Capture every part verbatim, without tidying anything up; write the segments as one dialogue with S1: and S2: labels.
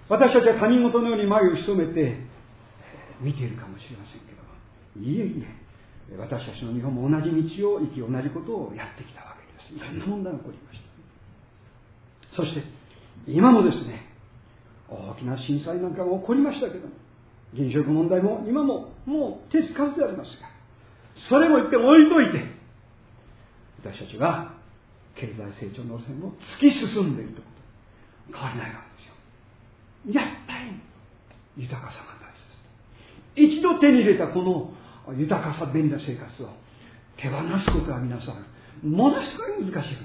S1: 私たちは他人事のように前を潜めて見ているかもしれませんけども、いえいえ、私たちの日本も同じ道を生き、同じことをやってきたわけです。いろんな問題が起こりました。そして今もですね、大きな震災なんかが起こりましたけども、原子力問題も今ももう手つかずでありますが、それも一遍置いといて、私たちは経済成長の路線を突き進んでいるということ、変わりないわけですよ。やっぱり豊かさが大切です。一度手に入れたこの豊かさ、便利な生活を手放すことは皆さんものすごい難しいです。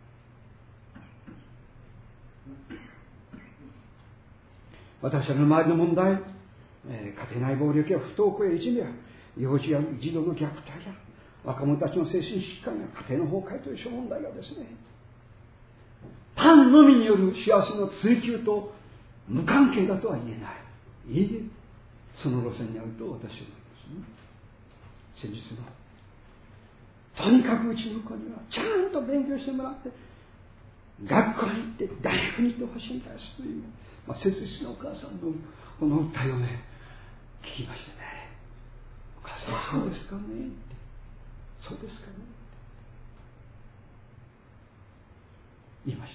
S1: 私たちの周りの問題、えー、家庭内暴力や不登校やいじめや幼児や児童の虐待や若者たちの精神疾患や家庭の崩壊という諸問題がですね、パンのみによる幸せの追求と無関係だとは言えない。いいえ、その路線にあると私は思いますね。先日のとにかくうちの子にはちゃんと勉強してもらって学校に行って大学に行ってほしいんですという、まあ、切実なお母さんのこの訴えをね聞きましてね、お母さんそうですかねって、そうですかねって言いました。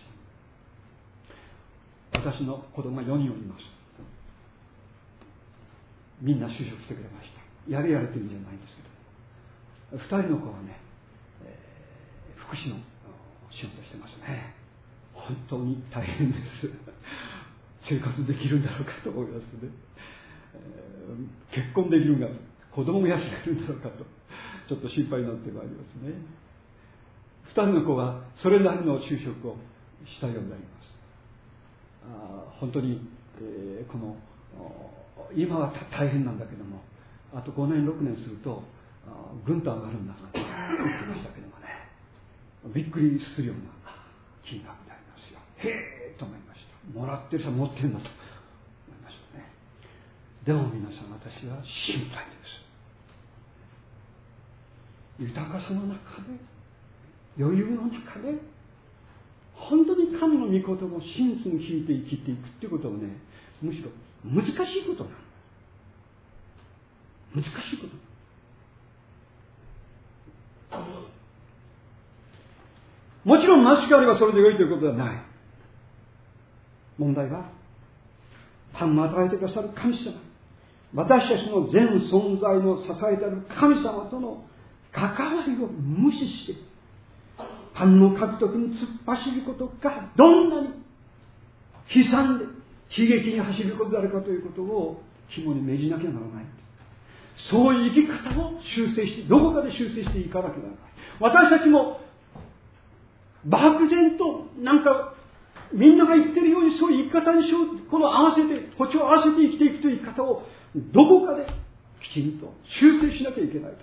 S1: 私の子供がよにんおります。みんな就職してくれました。やれやれというんじゃないんですけど、ふたりの子はね、えー、福祉の仕事してますね。本当に大変です。生活できるんだろうかと思いますね。えー、結婚できるんだろうか、子供を養えるんだろうかとちょっと心配になってまいりますね。ふたりの子はそれなりの就職をしたようになります。あ、本当に、えー、この今は大変なんだけども、あとごねんろくねんするとぐんと上がるんだなと言ってましたけどもね、びっくりするような金額でありますよ。へえと思いました。もらってる人は持ってるんだと思いましたね。でも皆さん、私は心配です。豊かさの中で、余裕の中で、本当に神の御言葉を真実に聞いて生きていくっていうことをね、むしろ難しいことなの。難しいこと。もちろん間違いあればそれで良いということではない。問題は、パンを与えてくださる神様、私たちの全存在の支えてある神様との関わりを無視して、パンの獲得に突っ走ることがどんなに悲惨で悲劇に走ることであるかということを肝に銘じなきゃならない。そういう生き方を修正して、どこかで修正していかなきゃならない。私たちも漠然となんかみんなが言ってるようにそういう生き方にしよう、この合わせて歩調を合わせて生きていくという生き方をどこかできちんと修正しなきゃいけないと。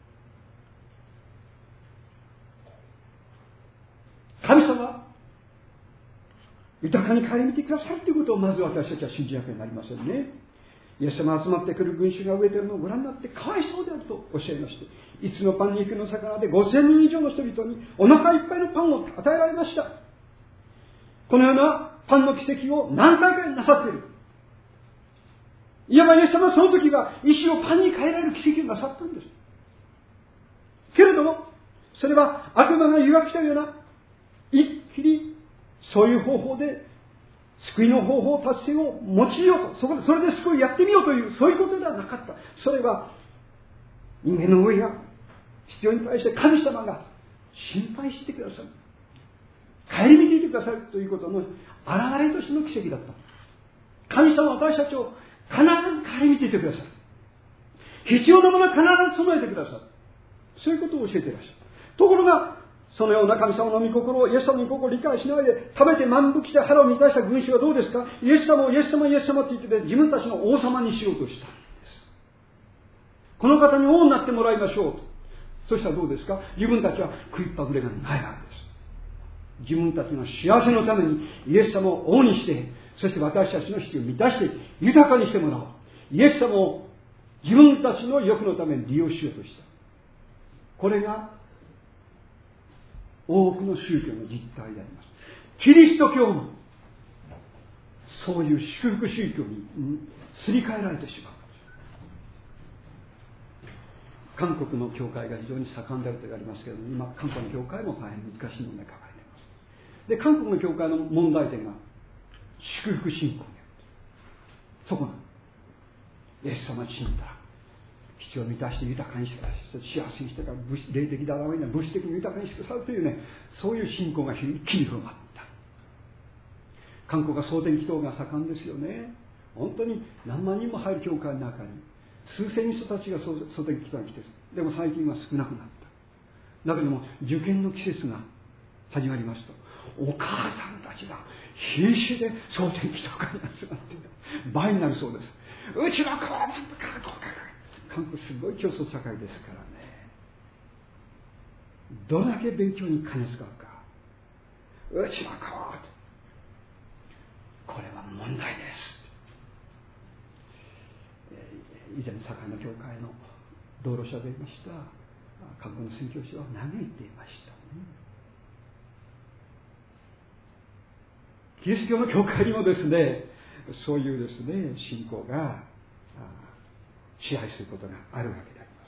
S1: 神様豊かに顧みてくださるということをまず私たちは信じなきゃなりませんね。イエス様が集まってくる群衆が飢えているのをご覧になってかわいそうであるとおっしゃいまして、いつのパンにいくの魚でごせんにん以上の人々にお腹いっぱいのパンを与えられました。このようなパンの奇跡を何回かなさっている。いわばイエス様はその時は石をパンに変えられる奇跡をなさったんです。けれどもそれは悪魔が誘惑したような一気にそういう方法で救いの方法達成を用いようと、そこでそれで救いやってみようというそういうことではなかった。それは人間の上が必要に対して神様が心配してくださる、顧みていてくださるということの現れとしての奇跡だった。神様は私たちを必ず顧みていてくださる。必要なものは必ず備えてくださる。そういうことを教えていらっしゃる。ところがそのような神様の御心を、イエス様の御心を理解しないで食べて満腹して腹を満たした群衆はどうですか。イエス様をイエス様イエス様って言ってて自分たちの王様にしようとしたんです。この方に王になってもらいましょうと。そしたらどうですか。自分たちは食いっぱぐれがないわけです。自分たちの幸せのためにイエス様を王にして、そして私たちの必要を満たして豊かにしてもらおう。イエス様を自分たちの欲のために利用しようとした。これが多くの宗教の実態であります。キリスト教もそういう祝福宗教に、うん、すり替えられてしまう。韓国の教会が非常に盛んであると言われますけど、今韓国の教会も大変難しい問題が抱えています。で、韓国の教会の問題点が祝福信仰にある。そこなの。イエス様に信じたら必要を満たして豊かにしてください、幸せにしてから霊的だらめに物質的に豊かにしてくださいというね、そういう信仰が一気に広がった。韓国は総天祈祷が盛んですよね。本当に何万人も入る教会の中に数千人たちが総天祈祷に来ている。でも最近は少なくなった。だけども受験の季節が始まりますと、お母さんたちが必死で総天祈祷会に集まって倍になるそうです。うちの子はなんとかこうか。韓国すごい競争社会ですからね。どれだけ勉強に金使うか。うちの子はこれは問題です。以前堺の教会の道路者でいました韓国の宣教師は嘆いていましたね。キリスト教の教会にもですね、そういうですね信仰が支配することがあるわけであります。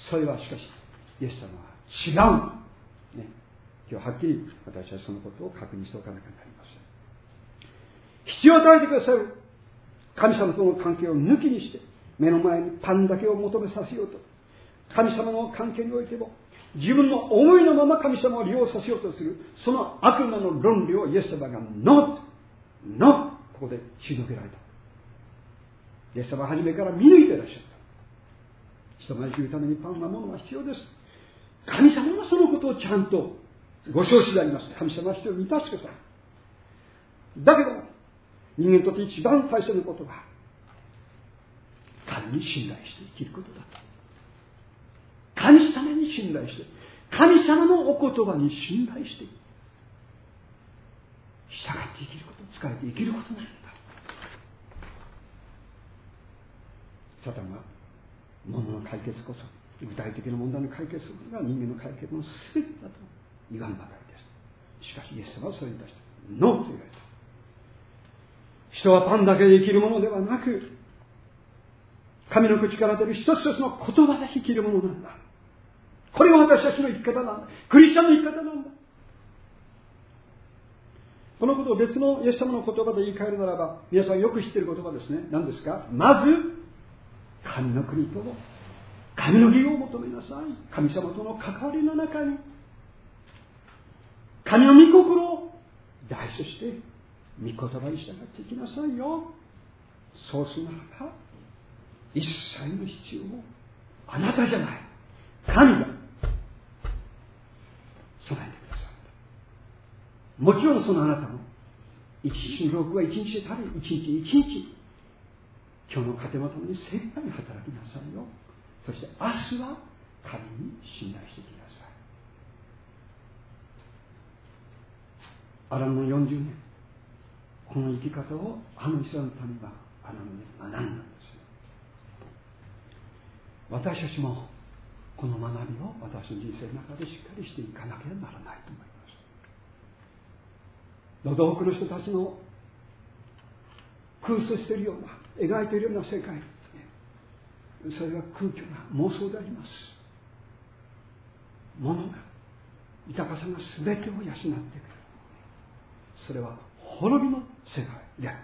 S1: それはしかしイエス様は違う、ね、今日はっきり私はそのことを確認しておかなきゃなりません。必要を与えてくださる神様との関係を抜きにして目の前にパンだけを求めさせようと、神様の関係においても自分の思いのまま神様を利用させようとするその悪魔の論理をイエス様がノーノーここで退けられた。イエス様は初めから見抜いていらっしゃった。人が生きるためにパンは物が必要です。神様はそのことをちゃんとご承知であります。神様は必要を満たしてください。だけど人間にとって一番大切なことは神に信頼して生きることだと。神様に信頼して神様のお言葉に信頼して従って生きること、仕えて生きることなんだ。サタンは物の解決こそ具体的な問題の解決することが人間の解決の全てだと言わんばかりです。しかしイエス様はそれに対してノーと言われた。人はパンだけで生きるものではなく神の口から出る一つ一つの言葉で生きるものなんだ。これが私たちの生き方なんだ。クリスチャンの生き方なんだ。このことを別のイエス様の言葉で言い換えるならば、皆さんよく知っている言葉ですね。何ですか？まず神の国と神の義を求めなさい。神様との関わりの中に神の御心を大事として御言葉に従っていきなさいよ。そうするならば一切の必要をあなたじゃない神が備えてくださる。もちろんそのあなたの一日の労苦は一日でたり一日一日今日の糧のために精一杯に働きなさいよ。そして明日は神に信頼してきなさい。アラムのよんじゅうねんこの生き方をあのイスラエルの民はアラムで学んだんですよ。私たちもこの学びを私の人生の中でしっかりしていかなければならないと思います。どうぞ多くの人たちの空想しているような描いているような世界、それは空虚な妄想であります。物が豊かさが全てを養ってくる。それは滅びの世界であります。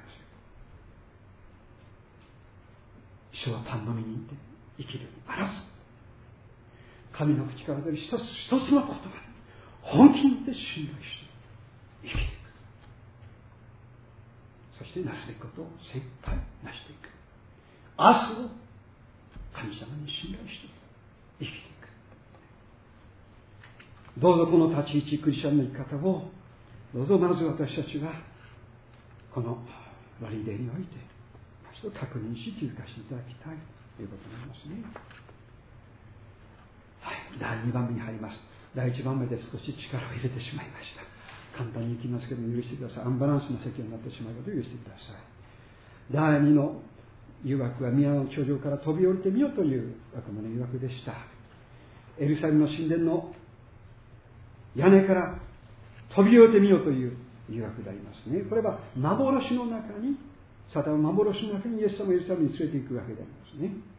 S1: 人はパンの実にいて生きるにあらず神の口から出る一つ一つの言葉に本気によって信頼して生きていく。そしてなすべきことを精一杯なしていく。明日を神様に信頼して生きていく。どうぞこの立ち位置クリスチャンの生き方をどうぞまず私たちはこの割り出において一度確認し気づかせていただきたいということになりますね。はい、だいにばんめに入ります。だいいちばんめで少し力を入れてしまいました。簡単にいきますけど許してください。アンバランスな席になってしまうことを許してください。だいにの誘惑は宮の頂上から飛び降りてみようという悪魔の誘惑でした。エルサレムの神殿の屋根から飛び降りてみようといういうわけでありますね。これは幻の中に、サタンは幻の中にイエス様をエルサレムに連れて行くわけでありますね。